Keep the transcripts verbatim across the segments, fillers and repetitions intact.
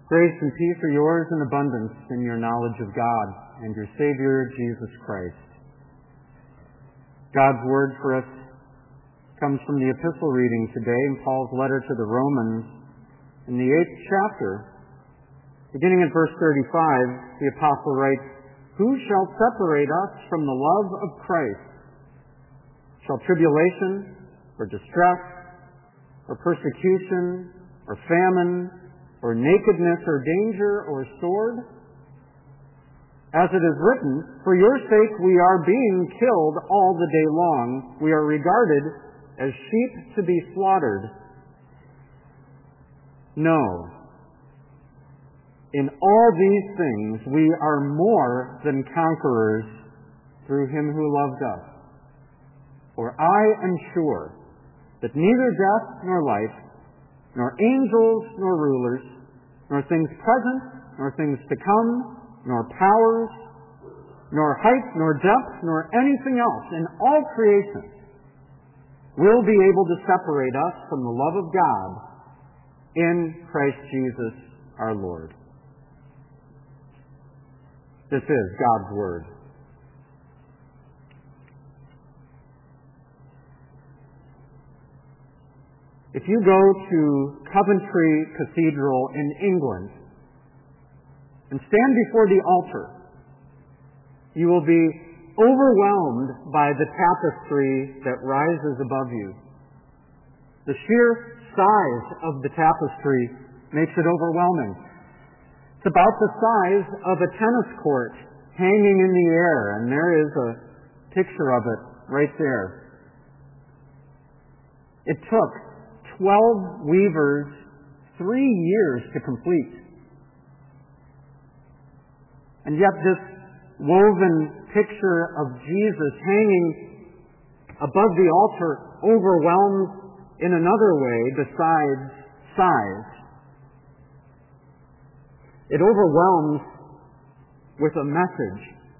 Grace and peace are yours in abundance in your knowledge of God and your Savior, Jesus Christ. God's word for us comes from the epistle reading today in Paul's letter to the Romans in the eighth chapter. Beginning at verse thirty-five, the apostle writes, "Who shall separate us from the love of Christ? Shall tribulation, or distress, or persecution, or famine, or nakedness, or danger, or sword? As it is written, for your sake we are being killed all the day long. We are regarded as sheep to be slaughtered. No. In all these things we are more than conquerors through him who loved us. For I am sure that neither death nor life, nor angels nor rulers, nor things present, nor things to come, nor powers, nor height, nor depth, nor anything else in all creation will be able to separate us from the love of God in Christ Jesus our Lord." This is God's Word. If you go to Coventry Cathedral in England and stand before the altar, you will be overwhelmed by the tapestry that rises above you. The sheer size of the tapestry makes it overwhelming. It's about the size of a tennis court hanging in the air, and there is a picture of it right there. It took twelve weavers three years to complete. And yet this woven picture of Jesus hanging above the altar overwhelms in another way besides size. It overwhelms with a message.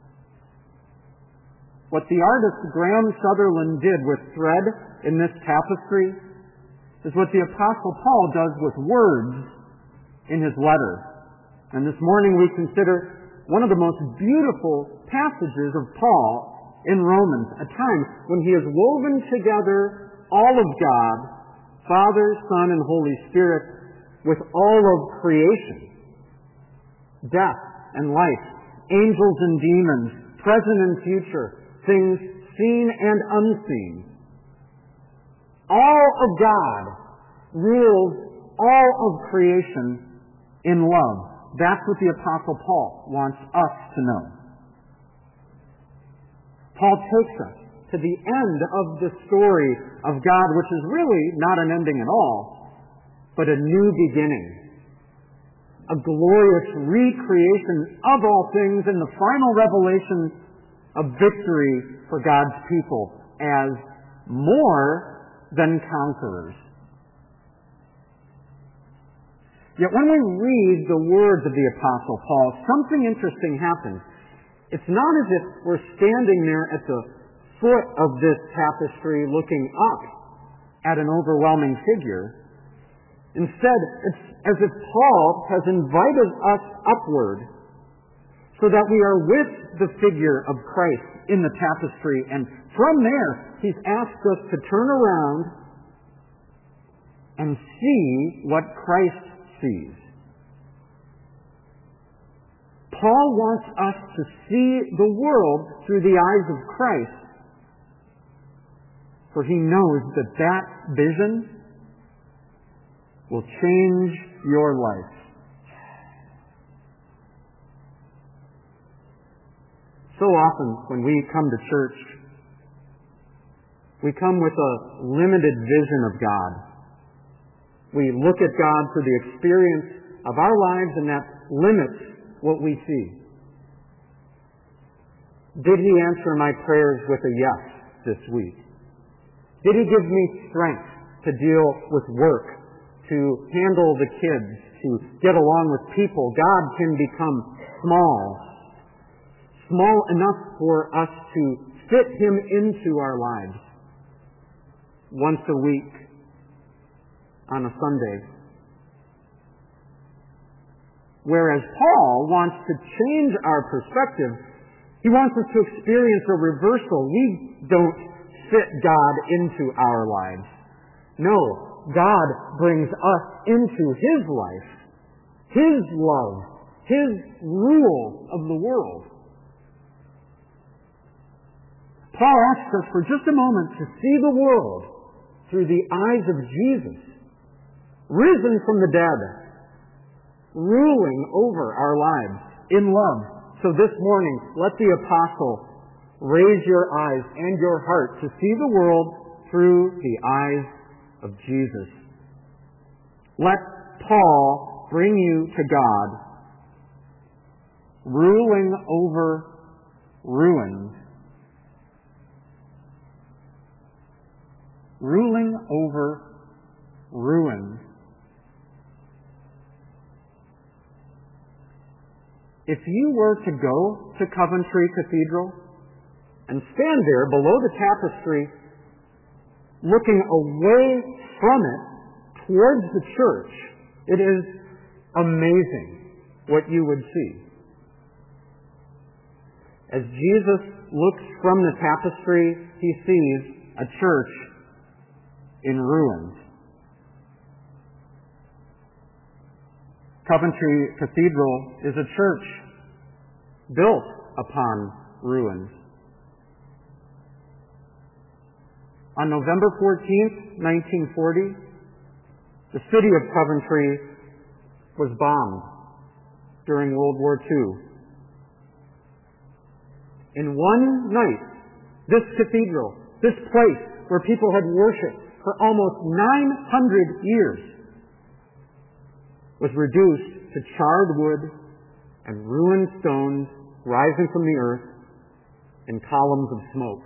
What the artist Graham Sutherland did with thread in this tapestry is what the Apostle Paul does with words in his letter. And this morning we consider one of the most beautiful passages of Paul in Romans, a time when he has woven together all of God, Father, Son, and Holy Spirit, with all of creation, death and life, angels and demons, present and future, things seen and unseen. All of God rules all of creation in love. That's what the Apostle Paul wants us to know. Paul takes us to the end of the story of God, which is really not an ending at all, but a new beginning. A glorious recreation of all things and the final revelation of victory for God's people as more than conquerors. Yet when we read the words of the Apostle Paul, something interesting happens. It's not as if we're standing there at the foot of this tapestry looking up at an overwhelming figure. Instead, it's as if Paul has invited us upward so that we are with the figure of Christ in the tapestry. And from there, he's asked us to turn around and see what Christ sees. Paul wants us to see the world through the eyes of Christ, for he knows that that vision will change your life. So often when we come to church, we come with a limited vision of God. We look at God through the experience of our lives, and that limits what we see. Did he answer my prayers with a yes this week? Did he give me strength to deal with work, to handle the kids, to get along with people? God can become small, small enough for us to fit him into our lives once a week on a Sunday. Whereas Paul wants to change our perspective. He wants us to experience a reversal. We don't fit God into our lives. No, God brings us into His life, His love, His rule of the world. Paul asks us for just a moment to see the world through the eyes of Jesus, risen from the dead, ruling over our lives in love. So this morning, let the apostle raise your eyes and your heart to see the world through the eyes of Jesus. Let Paul bring you to God, ruling over ruins, ruling over ruins. If you were to go to Coventry Cathedral and stand there below the tapestry, looking away from it towards the church, it is amazing what you would see. As Jesus looks from the tapestry, He sees a church in ruins. Coventry Cathedral is a church built upon ruins. On November fourteenth, nineteen forty, the city of Coventry was bombed during World War Two. In one night, this cathedral, this place where people had worshipped for almost nine hundred years, was reduced to charred wood and ruined stones rising from the earth in columns of smoke.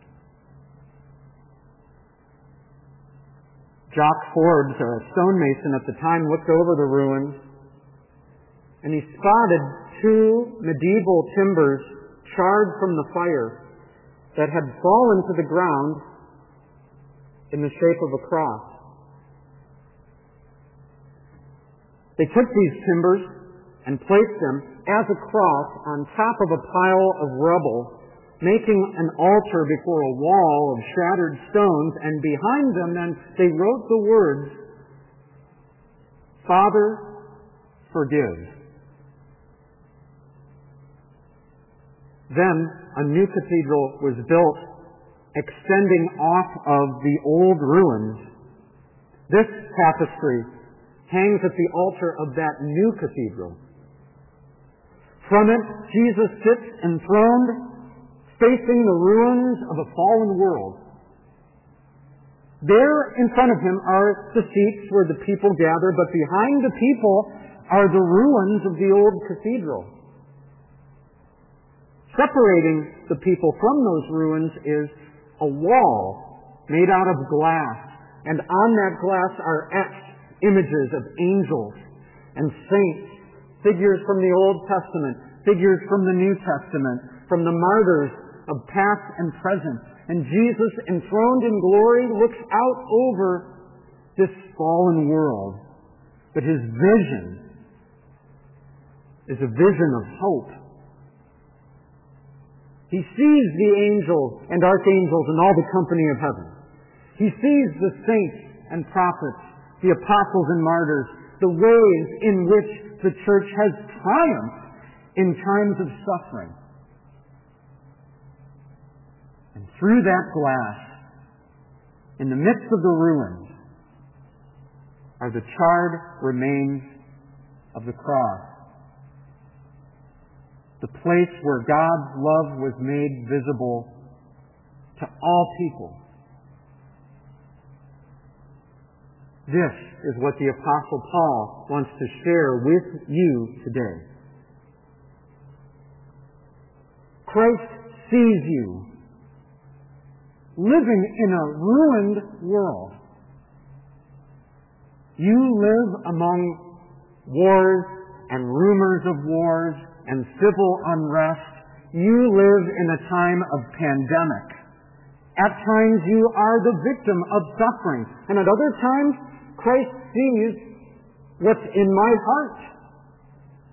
Jock Forbes, a stonemason at the time, looked over the ruins, and he spotted two medieval timbers charred from the fire that had fallen to the ground in the shape of a cross. They took these timbers and placed them as a cross on top of a pile of rubble, making an altar before a wall of shattered stones, and behind them then they wrote the words, "Father, forgive." Then a new cathedral was built, extending off of the old ruins. This tapestry hangs at the altar of that new cathedral. From it, Jesus sits enthroned, facing the ruins of a fallen world. There in front of him are the seats where the people gather, but behind the people are the ruins of the old cathedral. Separating the people from those ruins is a wall made out of glass, and on that glass are etched images of angels and saints, figures from the Old Testament, figures from the New Testament, from the martyrs of past and present. And Jesus, enthroned in glory, looks out over this fallen world. But His vision is a vision of hope. He sees the angels and archangels and all the company of heaven. He sees the saints and prophets, the apostles and martyrs, the ways in which the church has triumphed in times of suffering. And through that glass, in the midst of the ruins, are the charred remains of the cross. The place where God's love was made visible to all people. This is what the Apostle Paul wants to share with you today. Christ sees you living in a ruined world. You live among wars and rumors of wars and civil unrest. You live in a time of pandemic. At times you are the victim of suffering, and at other times Christ sees what's in my heart.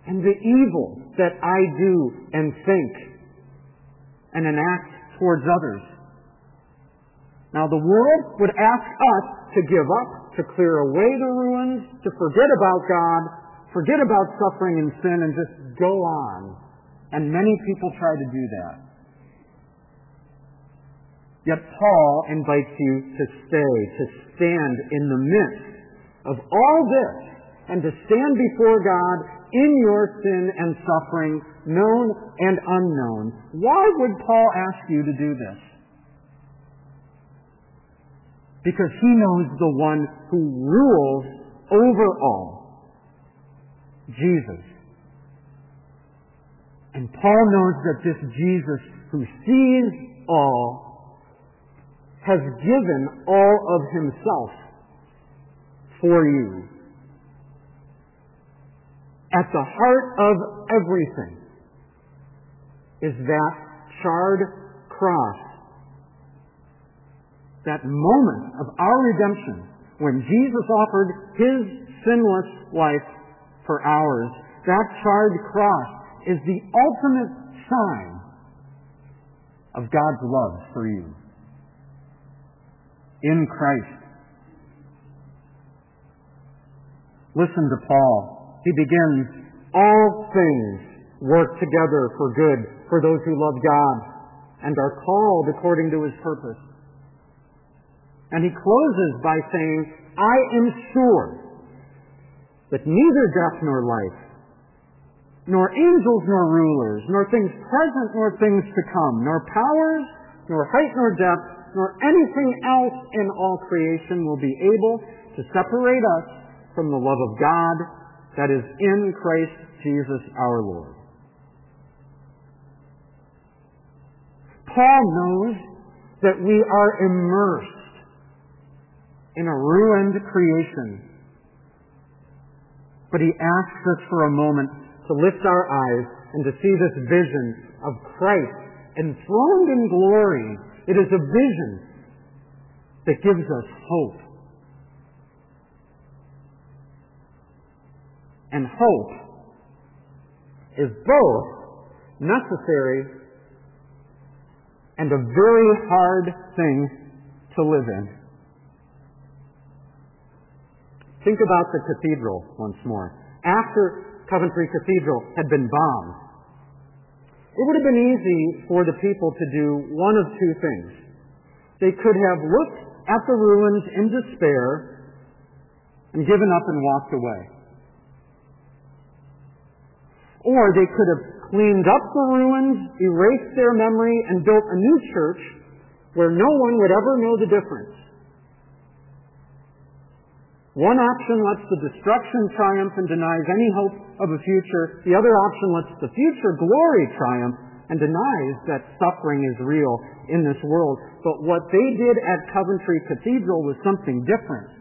and the evil that I do and think and enact towards others. Now, the world would ask us to give up, to clear away the ruins, to forget about God, forget about suffering and sin, and just go on. And many people try to do that. Yet Paul invites you to stay, to stand in the midst of all this, and to stand before God in your sin and suffering, known and unknown. Why would Paul ask you to do this? Because he knows the one who rules over all, Jesus. And Paul knows that this Jesus who sees all has given all of himself for you. At the heart of everything is that charred cross, that moment of our redemption when Jesus offered his sinless life for ours. That charred cross is the ultimate sign of God's love for you in Christ. Listen to Paul. He begins, all things work together for good for those who love God and are called according to his purpose. And he closes by saying, I am sure that neither death nor life, nor angels nor rulers, nor things present nor things to come, nor powers, nor height nor depth, nor anything else in all creation will be able to separate us from the love of God that is in Christ Jesus our Lord. Paul knows that we are immersed in a ruined creation. But he asks us for a moment to lift our eyes and to see this vision of Christ enthroned in glory. It is a vision that gives us hope. And hope is both necessary and a very hard thing to live in. Think about the cathedral once more. After Coventry Cathedral had been bombed, it would have been easy for the people to do one of two things. They could have looked at the ruins in despair and given up and walked away. Or they could have cleaned up the ruins, erased their memory, and built a new church where no one would ever know the difference. One option lets the destruction triumph and denies any hope of a future. The other option lets the future glory triumph and denies that suffering is real in this world. But what they did at Coventry Cathedral was something different.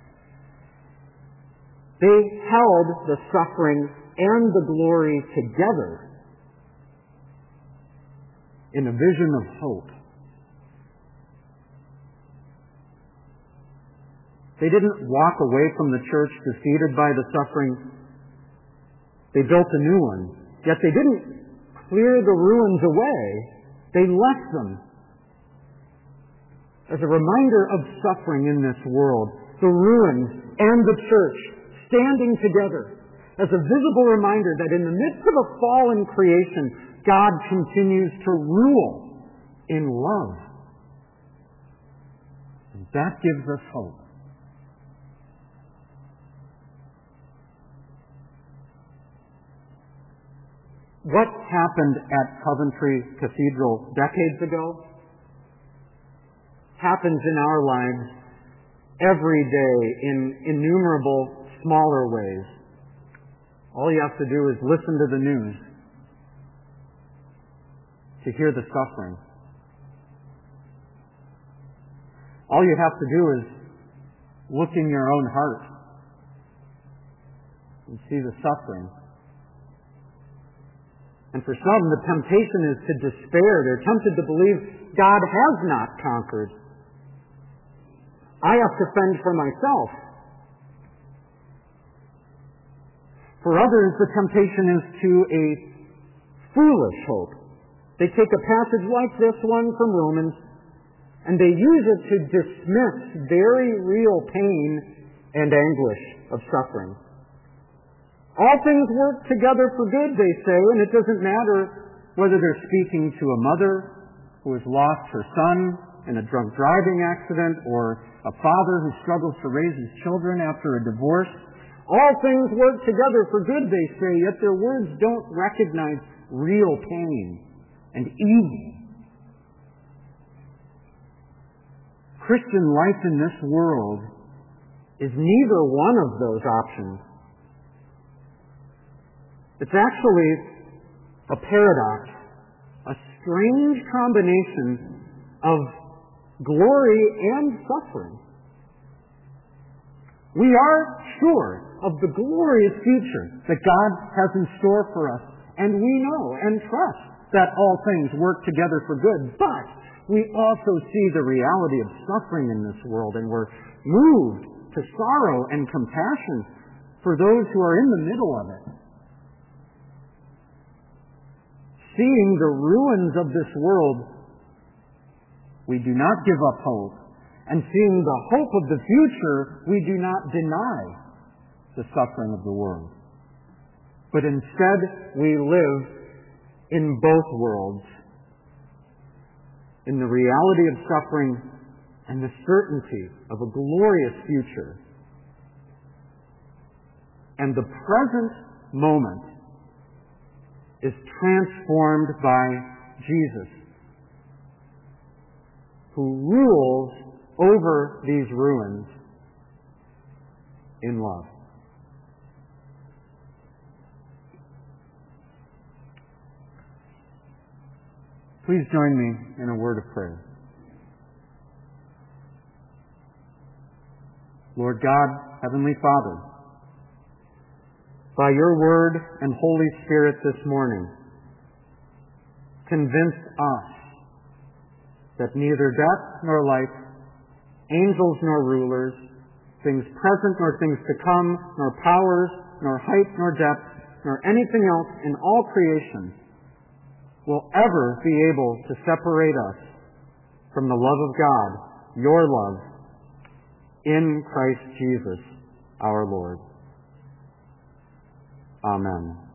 They held the suffering and the glory together in a vision of hope. They didn't walk away from the church defeated by the suffering. They built a new one. Yet they didn't clear the ruins away. They left them as a reminder of suffering in this world. The ruins and the church standing together as a visible reminder that in the midst of a fallen creation, God continues to rule in love. And that gives us hope. What happened at Coventry Cathedral decades ago happens in our lives every day in innumerable smaller ways. All you have to do is listen to the news to hear the suffering. All you have to do is look in your own heart and see the suffering. And for some, the temptation is to despair. They're tempted to believe God has not conquered. I have to fend for myself. For others, the temptation is to a foolish hope. They take a passage like this one from Romans, and they use it to dismiss very real pain and anguish of suffering. All things work together for good, they say, and it doesn't matter whether they're speaking to a mother who has lost her son in a drunk driving accident or a father who struggles to raise his children after a divorce. All things work together for good, they say, yet their words don't recognize real pain and evil. Christian life in this world is neither one of those options. It's actually a paradox, a strange combination of glory and suffering. We are sure of the glorious future that God has in store for us, and we know and trust that all things work together for good, but we also see the reality of suffering in this world, and we're moved to sorrow and compassion for those who are in the middle of it. Seeing the ruins of this world, we do not give up hope. And seeing the hope of the future, we do not deny the suffering of the world. But instead, we live in both worlds, in the reality of suffering and the certainty of a glorious future. And the present moment is transformed by Jesus, who rules over these ruins in love. Please join me in a word of prayer. Lord God, Heavenly Father, by your word and Holy Spirit this morning, convince us that neither death nor life, angels nor rulers, things present nor things to come, nor powers, nor height nor depth, nor anything else in all creation will ever be able to separate us from the love of God, your love, in Christ Jesus our Lord. Amen.